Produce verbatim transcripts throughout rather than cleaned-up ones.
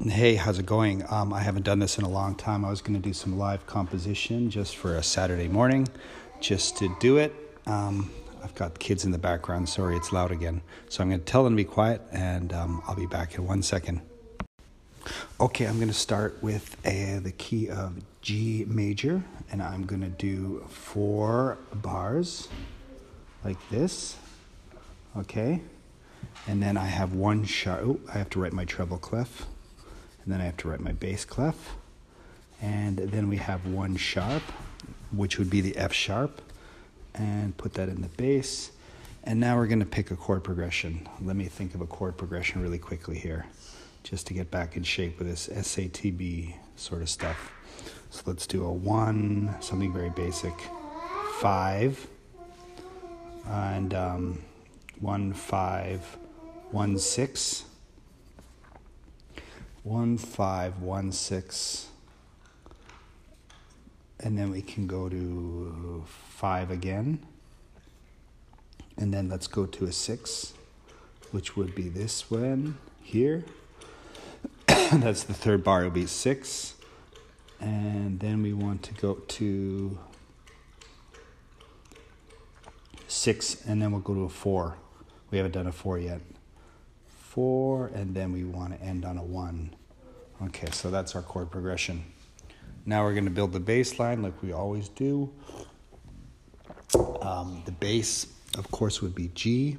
Hey, how's it going? Um, I haven't done this in a long time. I was going to do some live composition just for a Saturday morning, just to do it. Um, I've got kids in the background. Sorry, it's loud again. So I'm going to tell them to be quiet, and um, I'll be back in one second. Okay, I'm going to start with a, the key of G major, and I'm going to do four bars like this. Okay, and then I have one sharp. Oh, I have to write my treble clef. And then I have to write my bass clef. And then we have one sharp, which would be the F sharp, and put that in the bass. And now we're going to pick a chord progression. Let me think of a chord progression really quickly here, just to get back in shape with this S A T B sort of stuff. So let's do a one, something very basic, five, and um, one, five, one, six. One, five, one, six, and then we can go to five again, and then let's go to a six, which would be this one here. That's the third bar, it'll be six, and then we want to go to six, and then we'll go to a four. We haven't done a four yet. Four, and then we want to end on a one. Okay, so that's our chord progression. Now we're going to build the bass line like we always do. Um, the bass, of course, would be G.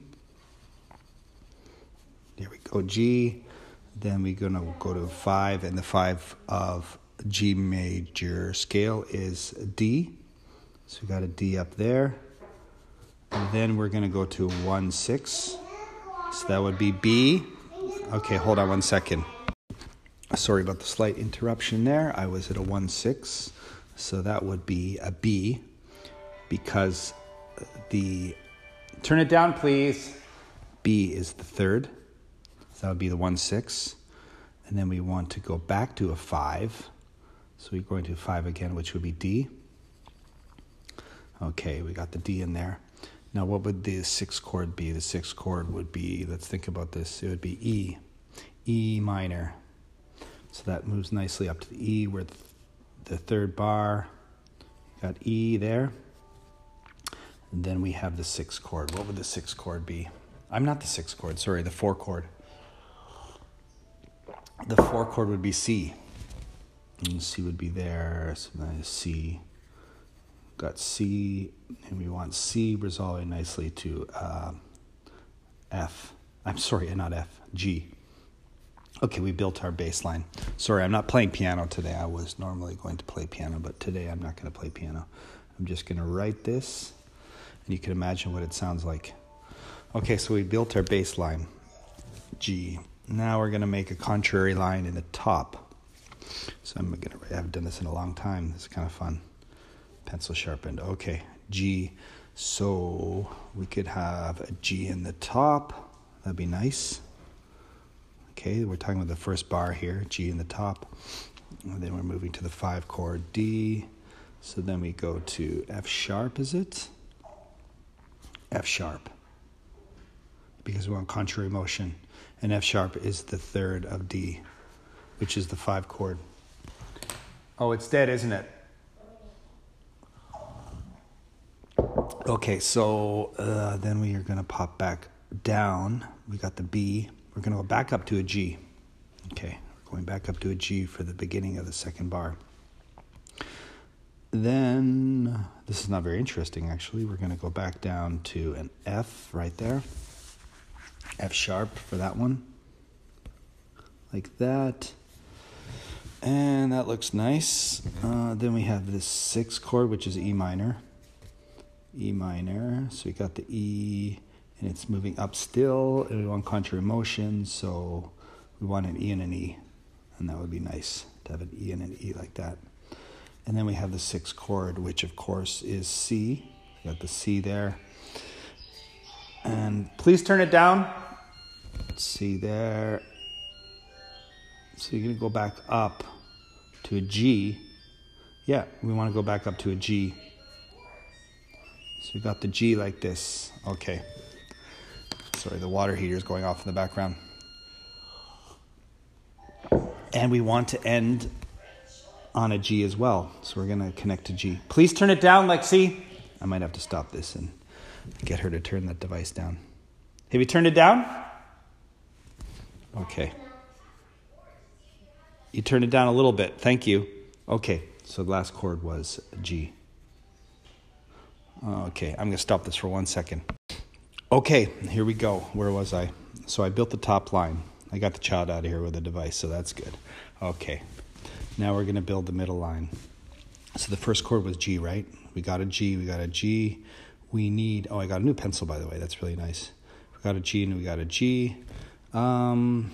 There we go, G. Then we're going to go to five, and the five of G major scale is D. So we got a D up there. And then we're going to go to one, six. So that would be B. Okay, hold on one second. Sorry about the slight interruption there. I was at a one, six. So that would be a B, because the... Turn it down, please. B is the third. So that would be the one, six. And then we want to go back to a five. So we're going to five again, which would be D. Okay, we got the D in there. Now, what would the sixth chord be? The sixth chord would be, let's think about this, it would be E, E minor. So that moves nicely up to the E, where the third bar, got E there. And then we have the sixth chord. What would the sixth chord be? I'm not the sixth chord, sorry, the four chord. The four chord would be C. And C would be there, so then C. Got C, and we want C resolving nicely to uh, F. I'm sorry, not F, G. Okay, we built our bass line. Sorry, I'm not playing piano today. I was normally going to play piano, but today I'm not going to play piano. I'm just going to write this, and you can imagine what it sounds like. Okay, so we built our bass line, G. Now we're going to make a contrary line in the top. So I'm going to, I haven't done this in a long time. This is kind of fun. Pencil sharpened. Okay, G. So we could have a G in the top. That'd be nice. Okay, we're talking about the first bar here, G in the top. And then we're moving to the five chord D. So then we go to F sharp, is it? F sharp. Because we want contrary motion. And F sharp is the third of D, which is the five chord. Oh, it's dead, isn't it? Okay, so uh, then we are going to pop back down. We got the B. We're going to go back up to a G. Okay, we're going back up to a G for the beginning of the second bar. Then, this is not very interesting actually. We're going to go back down to an F right there. F sharp for that one. Like that. And that looks nice. Uh, then we have this sixth chord, which is E minor. E minor, so we got the E, and it's moving up still, and we want contrary motion, so we want an E and an E, and that would be nice to have an E and an E like that. And then we have the sixth chord, which of course is C. We got the C there, and please turn it down. C there. So you're gonna go back up to a G. Yeah, we want to go back up to a G. So we got the G like this. Okay. Sorry, the water heater is going off in the background. And we want to end on a G as well. So we're going to connect to G. Please turn it down, Lexi. I might have to stop this and get her to turn that device down. Have you turned it down? Okay. You turned it down a little bit. Thank you. Okay. So the last chord was G. Okay. I'm going to stop this for one second. Okay. Here we go. Where was I? So I built the top line. I got the child out of here with a device, so that's good. Okay. Now we're going to build the middle line. So the first chord was G, right? We got a G. We got a G. We need... Oh, I got a new pencil, by the way. That's really nice. We got a G and we got a G. Um,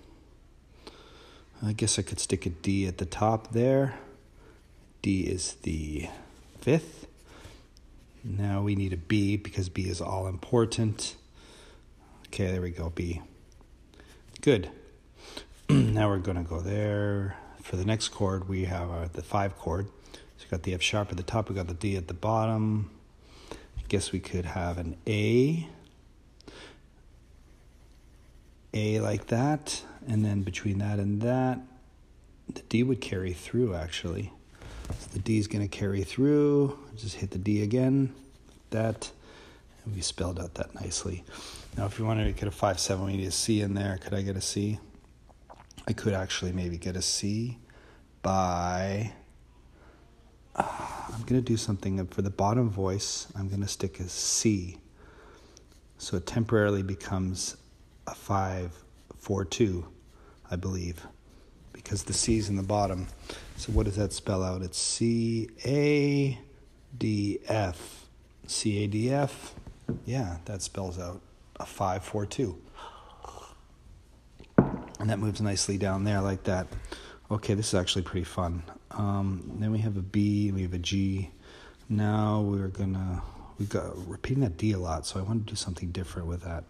I guess I could stick a D at the top there. D is the fifth. Now we need a B because B is all important. Okay, there we go, B. Good. Now we're going to go there. For the next chord, we have uh, the five chord. So we got the F sharp at the top. We got the D at the bottom. I guess we could have an A. A like that. And then between that and that, the D would carry through, actually. So the D is going to carry through. Just hit the D again. Like that. And we spelled out that nicely. Now, if you wanted to get a five seven, we need a C in there. Could I get a C? I could actually maybe get a C by, uh, I'm going to do something for the bottom voice. I'm going to stick a C. So it temporarily becomes a five four two, I believe, because the C's in the bottom. So what does that spell out? It's C A D F. C A D F. Yeah, that spells out a five four two. And that moves nicely down there like that. Okay, this is actually pretty fun. Um, then we have a B, we have a G. Now we're gonna, we got repeating that D a lot, so I want to do something different with that.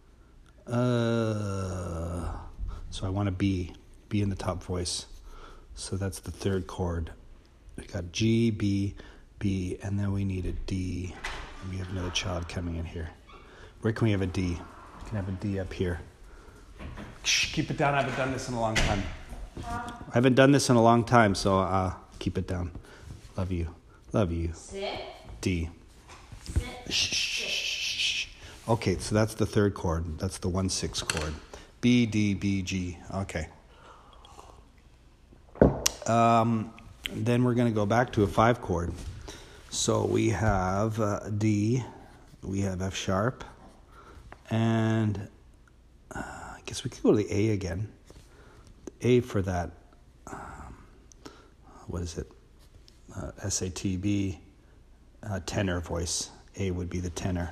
Uh, so I want a B, B in the top voice. So that's the third chord. We got G, B, B, and then we need a D. And we have another child coming in here. Where can we have a D? We can have a D up here. Shh, keep it down. I haven't done this in a long time. I haven't done this in a long time, so uh, keep it down. Love you. Love you. Sit. D. Sit. Shh, shh, shh. Okay, so that's the third chord. That's the one six chord. B, D, B, G. Okay. Um, then we're going to go back to a five chord. So we have uh, D. We have F sharp. And... Uh, I guess we could go to the A again. The A for that, um, what is it? Uh, S A T B, uh, tenor voice. A would be the tenor.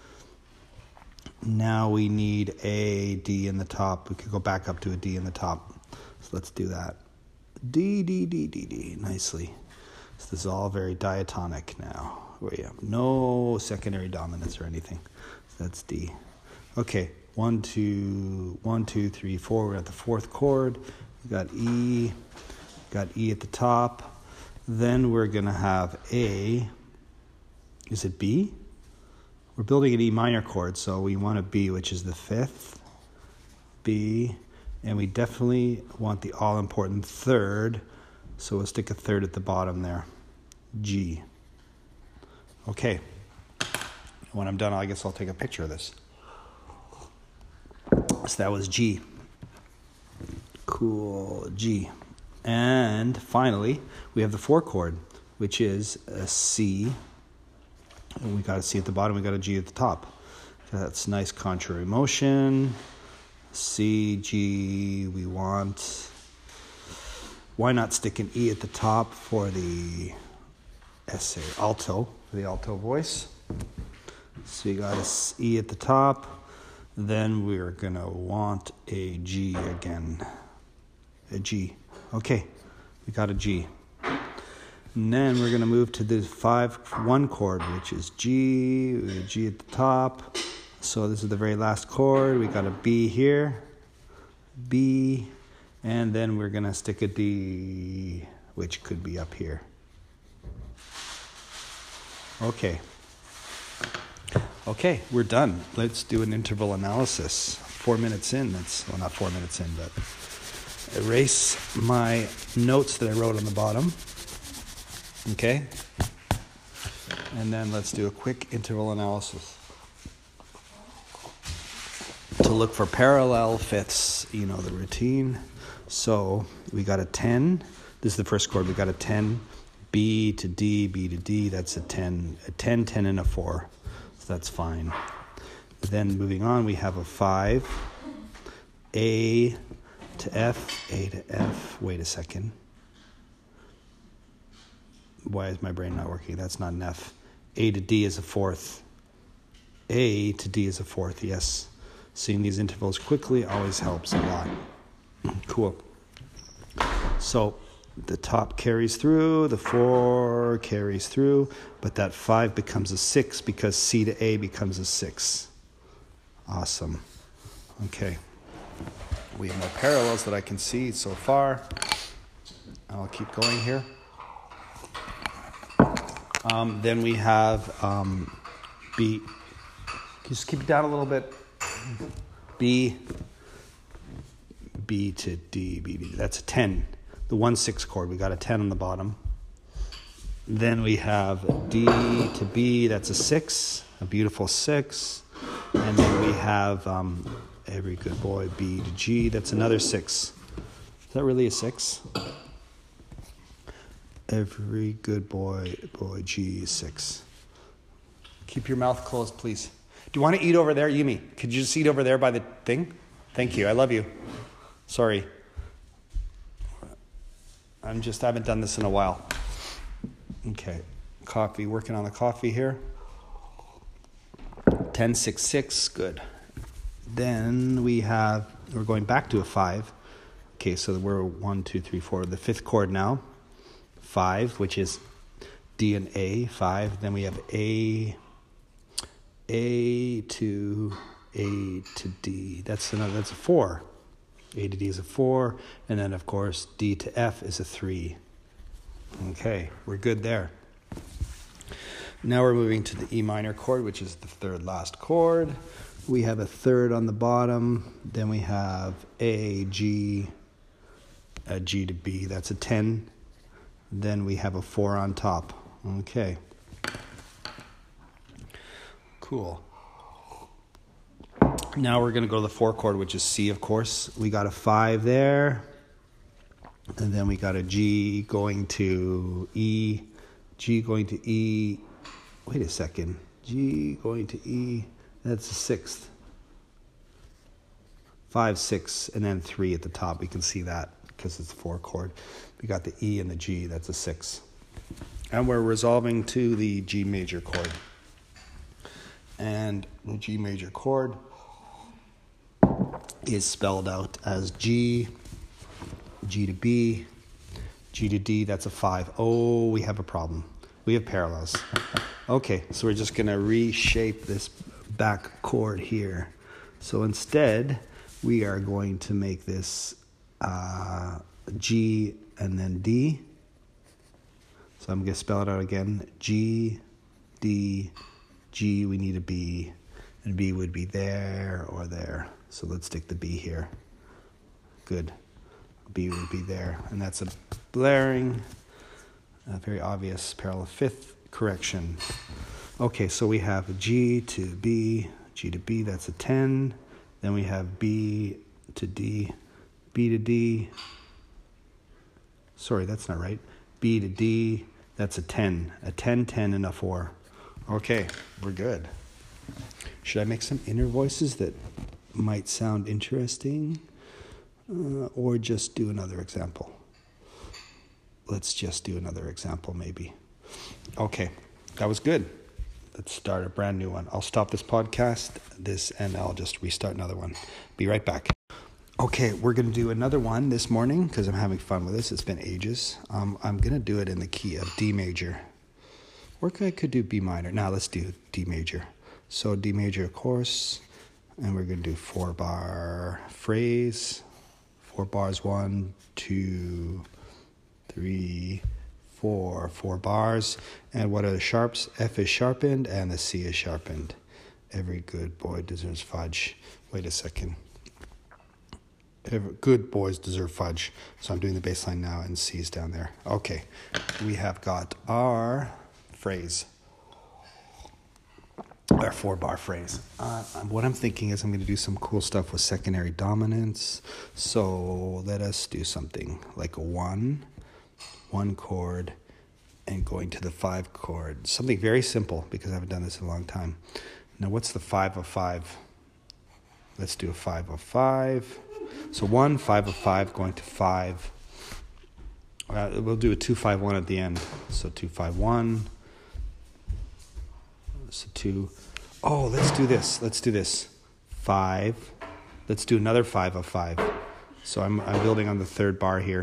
Now we need a D in the top. We could go back up to a D in the top. So let's do that. D, D, D, D, D, nicely. So this is all very diatonic now. We have no secondary dominance or anything. So that's D. Okay. One, two, one, two, three, four. We're at the fourth chord. We got E. Got E at the top. Then we're gonna have A. Is it B? We're building an E minor chord, so we want a B, which is the fifth. B, and we definitely want the all-important third. So we'll stick a third at the bottom there. G. Okay. When I'm done, I guess I'll take a picture of this. So that was G. Cool, G. And finally, we have the four chord, which is a C. And we got a C at the bottom, we got a G at the top. That's nice contrary motion. C, G, we want... Why not stick an E at the top for the S A alto, for the alto voice? So you got an E at the top. Then we're going to want a G again. A G. Okay, we got a G. And then we're going to move to the five one chord, which is G. We have a G at the top. So this is the very last chord. We got a B here. B. And then we're going to stick a D, which could be up here. Okay. Okay, we're done. Let's do an interval analysis. Four minutes in, that's, well, not four minutes in, but erase my notes that I wrote on the bottom. Okay? And then let's do a quick interval analysis. To look for parallel fifths, you know the routine. So we got a ten. This is the first chord. We got a ten. B to D, B to D. That's a ten. A ten, ten, and a four. So that's fine. Then moving on, we have a five. A to F, A to F. Wait a second. Why is my brain not working? That's not an F. A to D is a fourth. A to D is a fourth, yes. Seeing these intervals quickly always helps a lot. Cool. So the top carries through, the four carries through, but that five becomes a six because C to A becomes a six. Awesome. Okay. We have more parallels that I can see so far. I'll keep going here. Um, then we have um, B. Can you just keep it down a little bit? B. B to D, B to D. That's a ten. The one six chord. We got a ten on the bottom. Then we have D to B. That's a six. A beautiful six. And then we have um, every good boy, B to G. That's another six. Is that really a six? Every good boy, boy, G is six. Keep your mouth closed, please. Do you want to eat over there, Yumi? Could you just eat over there by the thing? Thank you. I love you. Sorry. I'm just, I haven't done this in a while. Okay. Coffee, working on the coffee here. ten, six, six, good. Then we have, we're going back to a five. Okay, so we're one, two, three, four. The fifth chord now. Five, which is D and A, five. Then we have A, A to A to D. That's another, that's a four. A to D is a four. And then, of course, D to F is a three. Okay, we're good there. Now we're moving to the E minor chord, which is the third last chord. We have a third on the bottom. Then we have A, G, a G to B. That's a ten. Then we have a four on top. Okay. Cool. Now we're going to go to the four chord, which is C, of course. We got a five there. And then we got a G going to E. G going to E. Wait a second. G going to E. That's a sixth. Five, six, and then three at the top. We can see that because it's a four chord. We got the E and the G. That's a six. And we're resolving to the G major chord. And the G major chord is spelled out as G, G to B, G to D. That's a five. Oh, we have a problem. We have parallels. Okay, so we're just going to reshape this back chord here. So instead, we are going to make this uh, G and then D. So I'm going to spell it out again. G, D, G, we need a B. And B would be there or there. So let's stick the B here. Good. B would be there. And that's a blaring, a very obvious parallel fifth correction. Okay, so we have G to B, G to B, that's a ten. Then we have B to D, B to D. Sorry, that's not right. B to D, that's a ten. A ten, ten, and a four. Okay, we're good. Should I make some inner voices that might sound interesting? Uh, or just do another example? Let's just do another example, maybe. Okay, that was good. Let's start a brand new one. I'll stop this podcast, this, and I'll just restart another one. Be right back. Okay, we're going to do another one this morning because I'm having fun with this. It's been ages. Um, I'm going to do it in the key of D major. Or I could do B minor. Now let's do D major. So D major, of course, and we're going to do four bar phrase. Four bars, one, two, three, four. Four bars. And what are the sharps? F is sharpened and the C is sharpened. Every good boy deserves fudge. Wait a second. Good boys deserve fudge. So I'm doing the bass line now, and C's down there. Okay, we have got our phrase, our four bar phrase. Uh, what I'm thinking is I'm going to do some cool stuff with secondary dominants. So let us do something like a one, one chord, and going to the five chord. Something very simple because I haven't done this in a long time. Now what's the five of five? Let's do a five of five. So one, five of five, going to five. Uh, we'll do a two, five, one at the end. So two, five, one. So two. Oh, let's do this. Let's do this. Five. Let's do another five of five. So I'm I'm building on the third bar here.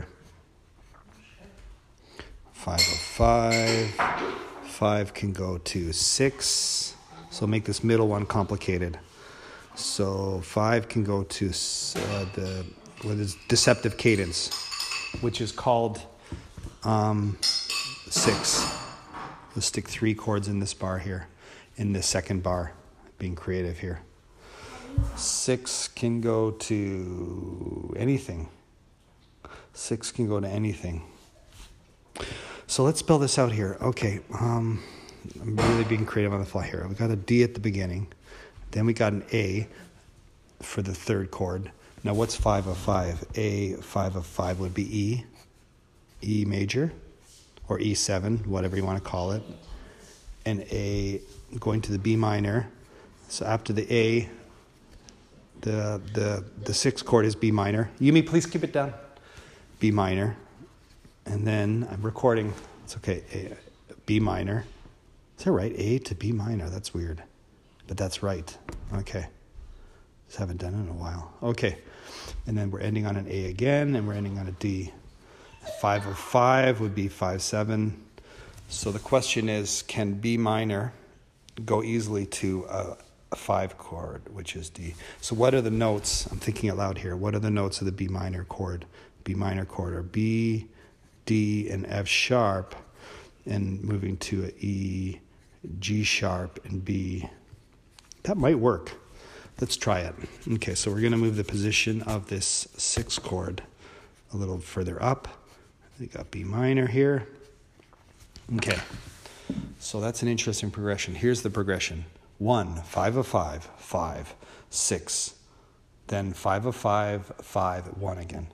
Five of five. Five can go to six. So make this middle one complicated. So five can go to uh, the what is deceptive cadence, which is called um, six. Let's stick three chords in this bar here, in the second bar, being creative here. Six can go to anything. Six can go to anything. So let's spell this out here. Okay, um, I'm really being creative on the fly here. We got a D at the beginning. Then we got an A for the third chord. Now what's five of five? A five of five would be E, E major, or E seven, whatever you want to call it. And A going to the B minor. So after the A, the the the sixth chord is B minor. Yumi, please keep it down. B minor. And then I'm recording. It's okay. A, B minor. Is that right? A to B minor. That's weird. But that's right. Okay. Just haven't done it in a while. Okay. And then we're ending on an A again, and we're ending on a D. Five of five would be five, seven. So the question is, can B minor go easily to a, a five chord, which is D? So what are the notes? I'm thinking out loud here. What are the notes of the B minor chord? B minor chord are B, D, and F sharp, and moving to a E, G sharp, and B. That might work. Let's try it. Okay, so we're going to move the position of this sixth chord a little further up. We got B minor here. Okay, so that's an interesting progression. Here's the progression. One, five of five, five, six. Then five of five, five, one again.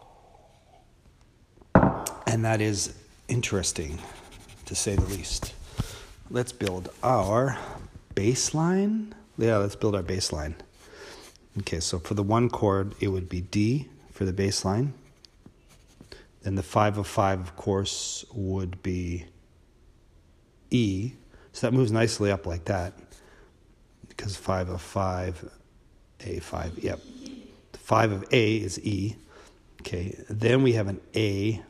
And that is interesting, to say the least. Let's build our bass line. Yeah, let's build our bass line. Okay, so for the one chord, it would be D for the bass line. Then the five of five, of course, would be E. So that moves nicely up like that. Because five of five, A five, yep. The five of A is E. Okay, then we have an A.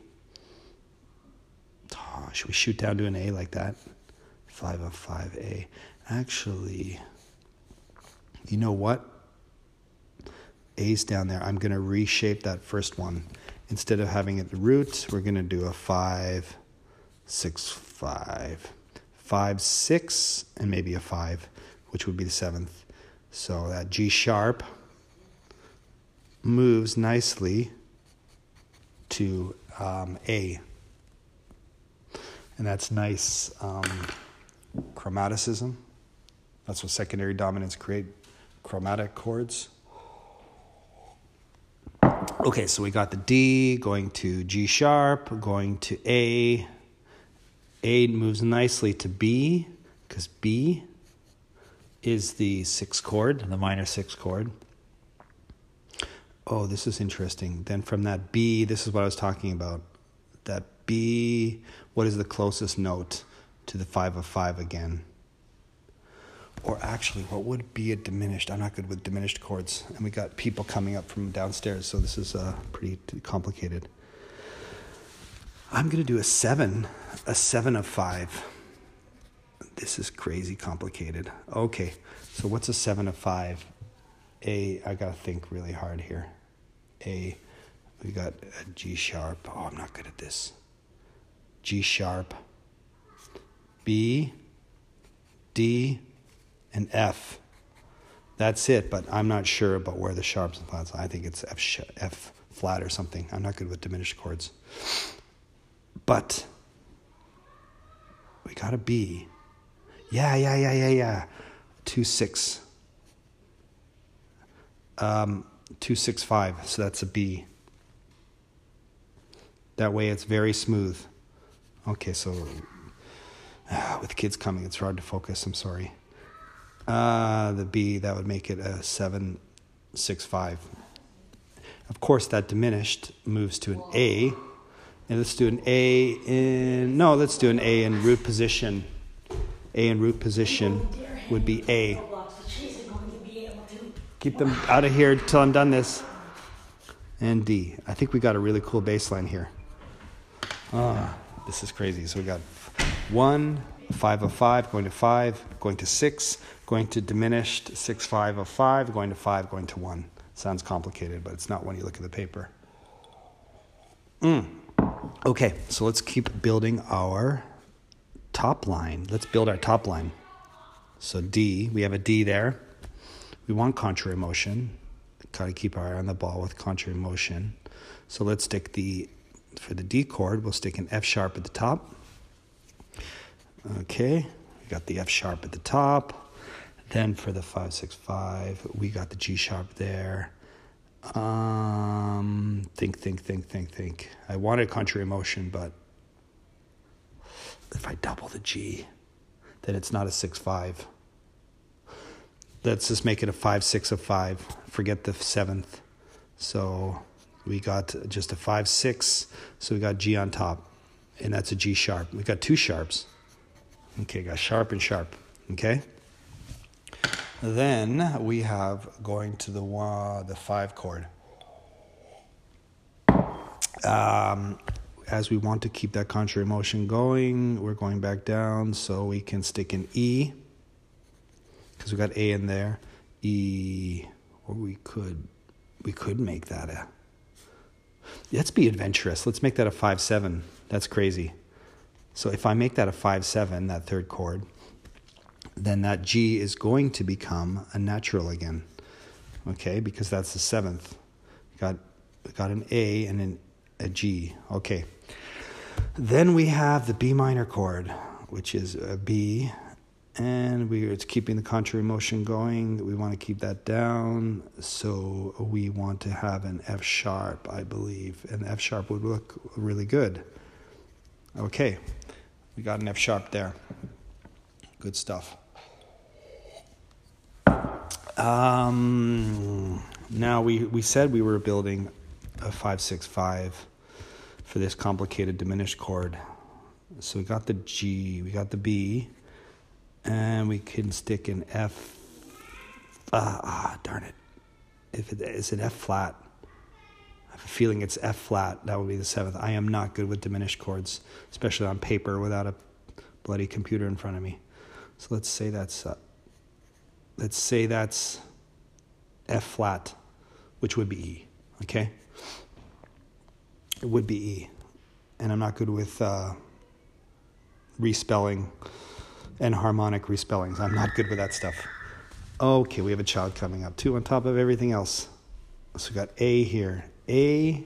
Oh, should we shoot down to an A like that? Five of five, A. Actually, you know what? A's down there. I'm going to reshape that first one. Instead of having it the root, we're going to do a five, six, five. Five, six, and maybe a five, which would be the seventh. So that G sharp moves nicely to um, A. And that's nice um, chromaticism. That's what secondary dominants create, chromatic chords. Okay, so we got the D going to G sharp, going to A. A moves nicely to B, because B is the sixth chord, the minor sixth chord. Oh, this is interesting. Then from that B, this is what I was talking about. That B, what is the closest note to the five of five again? Or actually, what would be a diminished? I'm not good with diminished chords. And we got people coming up from downstairs, so this is uh, pretty complicated. I'm going to do a seven, a seven of five. This is crazy complicated. Okay, so what's a seven of five? A, I got to think really hard here. A, we got a G sharp. Oh, I'm not good at this. G sharp, B, D, and F. That's it, but I'm not sure about where the sharps and flats. I think it's F, sh- F flat or something. I'm not good with diminished chords. But we got a B. Yeah, yeah, yeah, yeah, yeah. Two, six. Um, two, six, five. So that's a B. That way it's very smooth. Okay, so uh, with kids coming, it's hard to focus. I'm sorry. Uh, the B, that would make it a seven, six, five. Of course, that diminished moves to an A. And let's do an A in, no, let's do an A in root position. A in root position would be A. Keep them out of here until I'm done this. And D. I think we got a really cool bass line here. Ah, this is crazy. So we got one, five of five, going to five, going to six, going to diminished, six, five of five, going to five, going to one. Sounds complicated, but it's not when you look at the paper. Mm. Okay, so let's keep building our top line. Let's build our top line. So D, we have a D there. We want contrary motion. Got to keep our eye on the ball with contrary motion. So let's stick the, for the D chord, we'll stick an F sharp at the top. Okay, we got the F sharp at the top. Then for the five, six, five, we got the G sharp there. Um, think, think, think, think, think. I wanted contrary motion, but if I double the G, then it's not a six, five. Let's just make it a five, six of five. Forget the seventh. So we got just a five, six. So we got G on top, and that's a G sharp. We got two sharps. Okay, got sharp and sharp. Okay. Then we have going to the uh, the five chord. Um, as we want to keep that contrary motion going, we're going back down, so we can stick an E, because we got A in there. E, or we could we could make that a. Let's be adventurous. Let's make that a five seven. That's crazy. So if I make that a five seven, that third chord, then that G is going to become a natural again, okay? Because that's the seventh. Got got an A and an, a G, okay. Then we have the B minor chord, which is a B, and we it's keeping the contrary motion going. We want to keep that down, so we want to have an F sharp, I believe, and F sharp would look really good. Okay, we got an F sharp there. Good stuff. Um, now we, we said we were building a five six five for this complicated diminished chord. So we got the G, we got the B, and we can stick an F. Ah, ah darn it! If it is an F flat, I have a feeling it's F flat. That would be the seventh. I am not good with diminished chords, especially on paper without a bloody computer in front of me. So let's say that's uh, let's say that's F flat, which would be E. Okay, it would be E, and I'm not good with uh, respelling and harmonic respellings. I'm not good with that stuff. Okay, we have a child coming up too on top of everything else. So we got A here, A.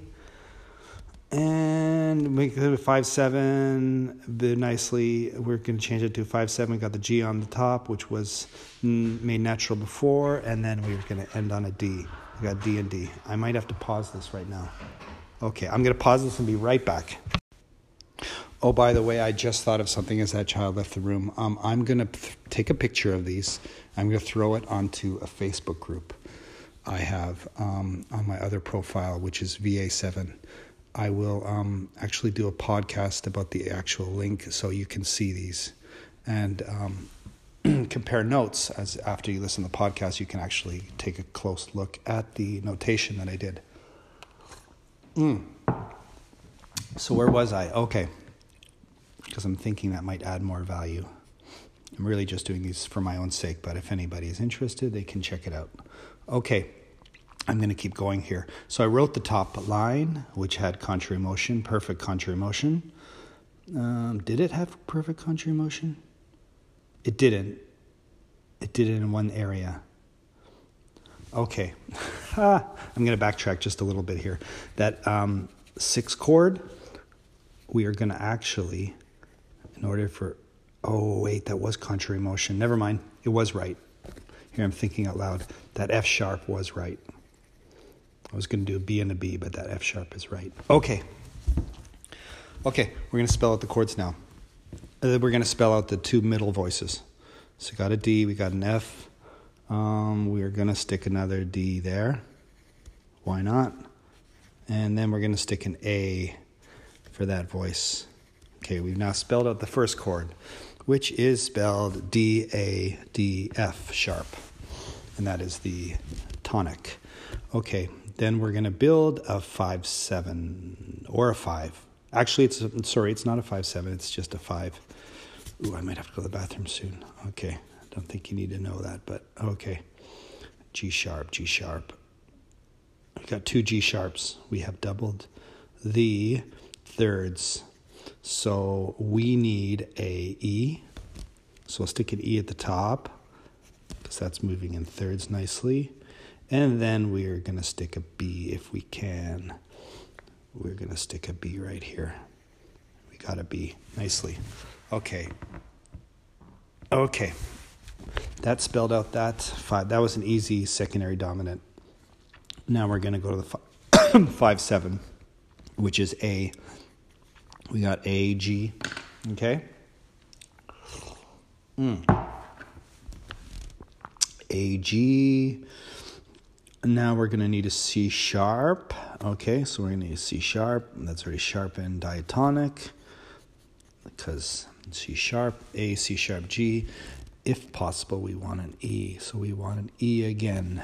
And we could have five seven nicely. We're going to change it to five seven. We got the G on the top, which was made natural before, and then we were going to end on a D. We got D and D. I might have to pause this right now. Okay, I'm going to pause this and be right back. Oh, by the way, I just thought of something as that child left the room. Um, I'm going to th- take a picture of these. I'm going to throw it onto a Facebook group I have um, on my other profile, which is V A seven. I will um, actually do a podcast about the actual link so you can see these and um, compare notes. As after you listen to the podcast, you can actually take a close look at the notation that I did. Mm. So where was I? Okay. Because I'm thinking that might add more value. I'm really just doing these for my own sake, but if anybody is interested, they can check it out. Okay. I'm going to keep going here. So I wrote the top line, which had contrary motion, perfect contrary motion. Um, did it have perfect contrary motion? It didn't. It did it in one area. Okay. I'm going to backtrack just a little bit here. That um, six chord, we are going to actually, in order for, oh, wait, that was contrary motion. Never mind. It was right. Here, I'm thinking out loud. That F sharp was right. I was going to do a B and a B, but that F sharp is right. Okay. Okay, we're going to spell out the chords now. Uh, we're going to spell out the two middle voices. So we got a D, we got an F. Um, we're going to stick another D there. Why not? And then we're going to stick an A for that voice. Okay, we've now spelled out the first chord, which is spelled D A D F sharp. And that is the tonic. Okay, then we're going to build a five seven or a five. Actually, it's a, sorry, it's not a five seven, it's just a five. Ooh, I might have to go to the bathroom soon. Okay, I don't think you need to know that, but okay. G sharp, G sharp. We got two G sharps. We have doubled the thirds. So we need a E. So we'll stick an E at the top because that's moving in thirds nicely. And then we're going to stick a B if we can. We're going to stick a B right here. We got a B nicely. Okay. Okay. That spelled out that five. That was an easy secondary dominant. Now we're going to go to the five, five seven, which is A. We got A, G. Okay. Mm. A, G. Now we're going to need a C sharp. Okay, so we're going to need a C sharp. That's already sharpened diatonic because C sharp, A, C sharp, G. If possible, we want an E. So we want an E again.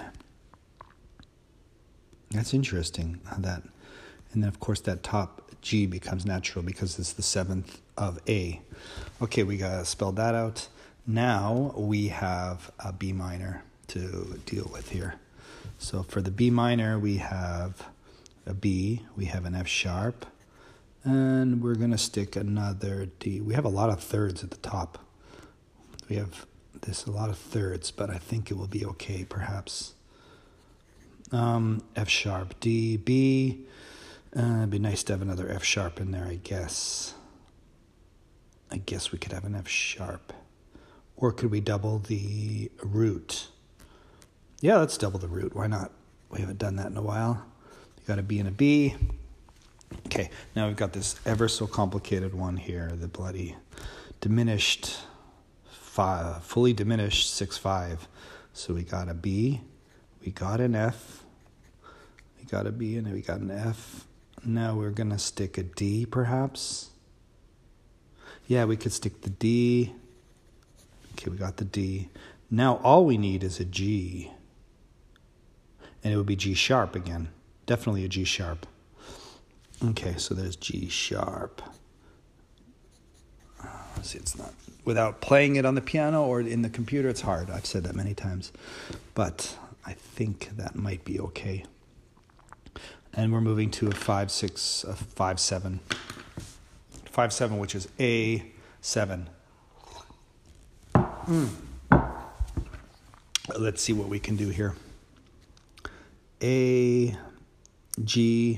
That's interesting how that. And then, of course, that top G becomes natural because it's the seventh of A. Okay, we got to spell that out. Now we have a B minor to deal with here. So for the B minor, we have a B, we have an F sharp, and we're going to stick another D. We have a lot of thirds at the top. We have this a lot of thirds, but I think it will be okay, perhaps. Um, F sharp, D, B. Uh, it'd be nice to have another F sharp in there, I guess. I guess we could have an F sharp. Or could we double the root? Yeah, let's double the root. Why not? We haven't done that in a while. You got a B and a B. Okay, now we've got this ever so complicated one here, the bloody diminished, five, fully diminished six five. So we got a B, we got an F, we got a B, and we got an F. Now we're going to stick a D, perhaps. Yeah, we could stick the D. Okay, we got the D. Now all we need is a G. And it would be G sharp again. Definitely a G sharp. Okay, so there's G sharp. Uh, see, it's not. Without playing it on the piano or in the computer, it's hard. I've said that many times. But I think that might be okay. And we're moving to a five six, a five seven. five seven, which is A seven. Mm. Let's see what we can do here. A, G,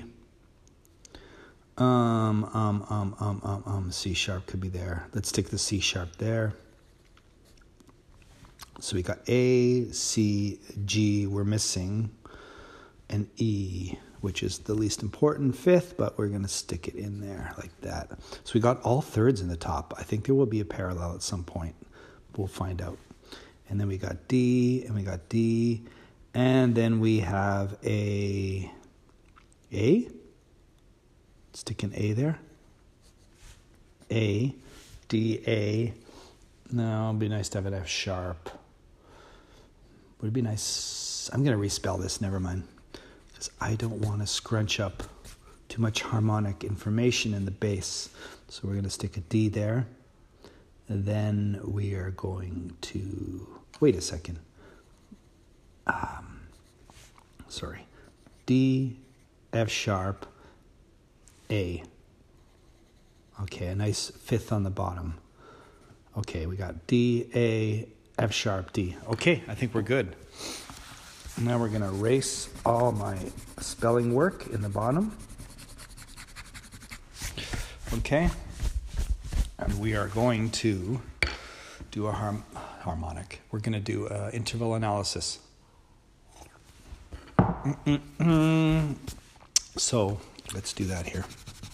um, um, um, um, um, um, C sharp could be there. Let's stick the C sharp there. So we got A, C, G. We're missing an E, which is the least important fifth, but we're going to stick it in there like that. So we got all thirds in the top. I think there will be a parallel at some point. We'll find out. And then we got D, and we got D, and then we have a A. Stick an A there. A, D, A. No, it'd be nice to have an F sharp. Would it be nice? I'm going to respell this, never mind. Because I don't want to scrunch up too much harmonic information in the bass. So we're going to stick a D there. And then we are going to, wait a second. Um, sorry. D, F sharp, A. Okay, a nice fifth on the bottom. Okay, we got D, A, F sharp, D. Okay, I think we're good. Now we're going to erase all my spelling work in the bottom. Okay. And we are going to do a harm- harmonic. We're going to do uh, interval analysis. Mm-mm-mm. So let's do that here.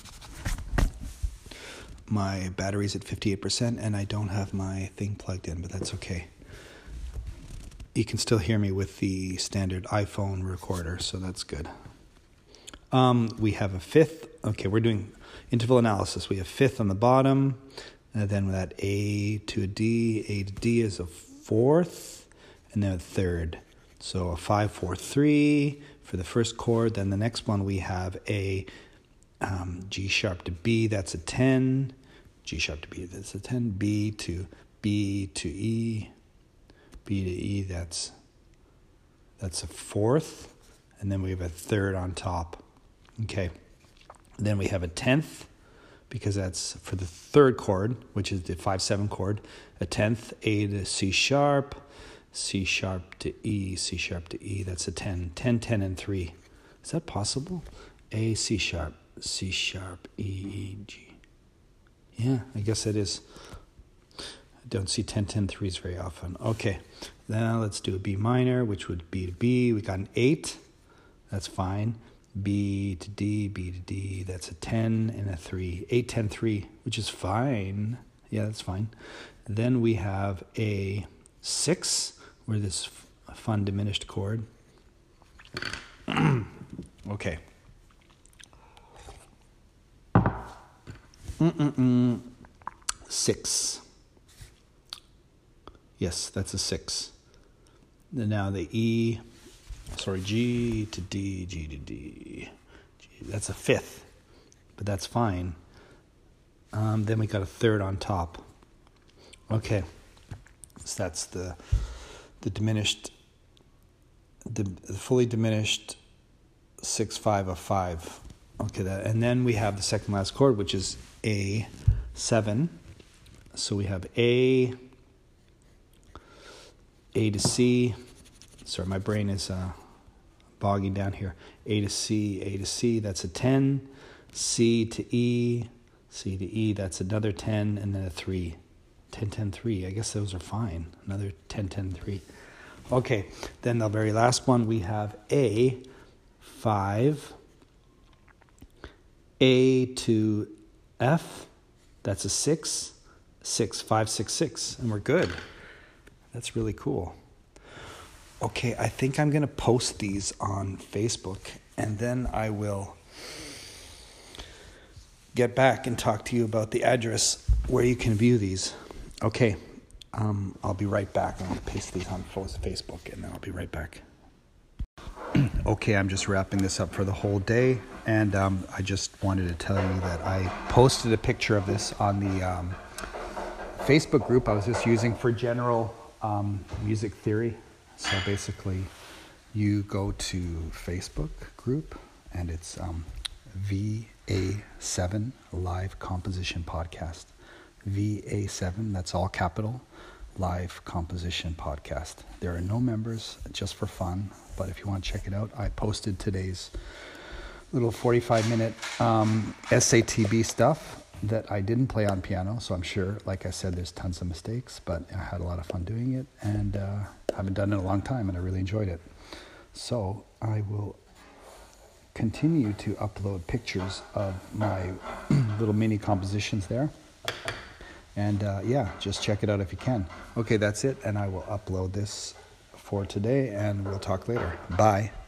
My battery's at fifty-eight percent and I don't have my thing plugged in, but that's okay. You can still hear me with the standard iPhone recorder, so that's good. Um, we have a fifth. Okay, we're doing interval analysis. We have fifth on the bottom, and then that A to a D. A to D is a fourth, and then a third. So a five, four, three for the first chord. Then the next one we have a um, G sharp to B. That's a ten. G sharp to B. That's a ten. B to B to E. B to E, that's that's a fourth, and then we have a third on top. Okay, then we have a tenth, because that's for the third chord, which is the five seven chord. A tenth, A to C sharp, C sharp to E, C sharp to E. That's a ten, ten, ten, and three. Is that possible? A, C sharp, C sharp, E, E, G. Yeah, I guess it is. Don't see ten, ten, threes very often. Okay, now let's do a B minor, which would be to B. We got an eight. That's fine. B to D, B to D. That's a ten and a three. eight, ten, three, which is fine. Yeah, that's fine. Then we have a six, where this f- fun diminished chord. Okay. Mm-mm-mm. Six. Yes, that's a six. Then now the E, sorry, G to D, G to D. G, that's a fifth, but that's fine. Um, then we got a third on top. Okay, so that's the the diminished, the, the fully diminished six five of five. Okay, that, and then we have the second last chord, which is A seven. So we have A. A to C, sorry, my brain is uh, bogging down here. A to C, A to C, that's a ten. C to E, C to E, that's another ten, and then a three. ten, ten, three, I guess those are fine. Another ten, ten, three. Okay, then the very last one, we have A, five. A to F, that's a six. six, five, six, six, and we're good. That's really cool. Okay, I think I'm going to post these on Facebook, and then I will get back and talk to you about the address where you can view these. Okay, um, I'll be right back. I'm going to paste these on Facebook, and then I'll be right back. Okay, I'm just wrapping this up for the whole day, and um, I just wanted to tell you that I posted a picture of this on the um, Facebook group I was just using for general Um, music theory. So basically you go to Facebook group, and it's um, V A seven Live Composition Podcast. V A seven, that's all capital, Live Composition Podcast. There are no members, just for fun, but if you want to check it out, I posted today's little forty-five minute um, S A T B stuff that I didn't play on piano, so I'm sure, like I said, there's tons of mistakes, but I had a lot of fun doing it, and uh, I haven't done it in a long time, and I really enjoyed it. So I will continue to upload pictures of my little mini compositions there, and uh, yeah, just check it out if you can. Okay, that's it, and I will upload this for today, and we'll talk later. Bye.